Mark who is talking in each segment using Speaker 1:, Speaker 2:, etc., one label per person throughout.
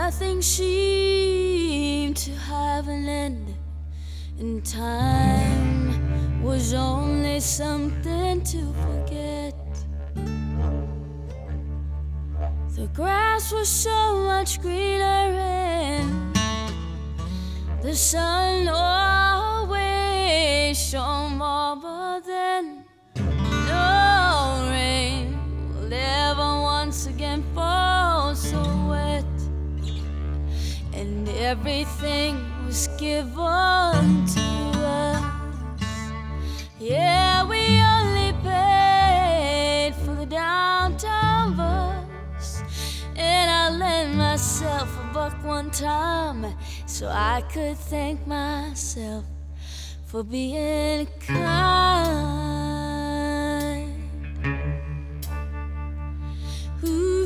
Speaker 1: nothing seemed to have an end, and time was only something to forget. The grass was so much greener and the sun always shone more, but then no rain will ever once again fall so wet, and everything was given to us. Yeah, we only paid for the downtown bus, and I lent myself $1 one time so I could thank myself for being kind. Ooh.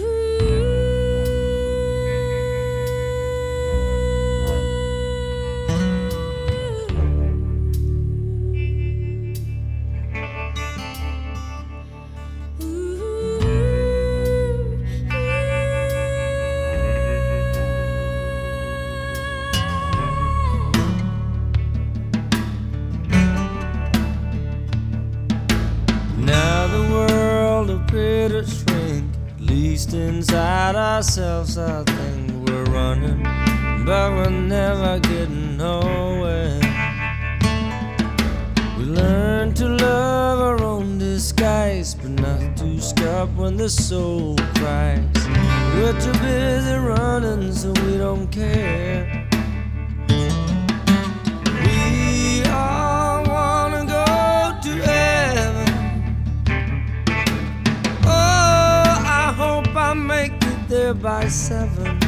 Speaker 2: Now the world appeared to shrink, at least inside ourselves. I think we're running, but we're never getting nowhere. We learn to love our own disguise, but not to stop when the soul cries. We're too busy running, so we don't care. We all wanna go to heaven. Oh, I hope I make it there by 7.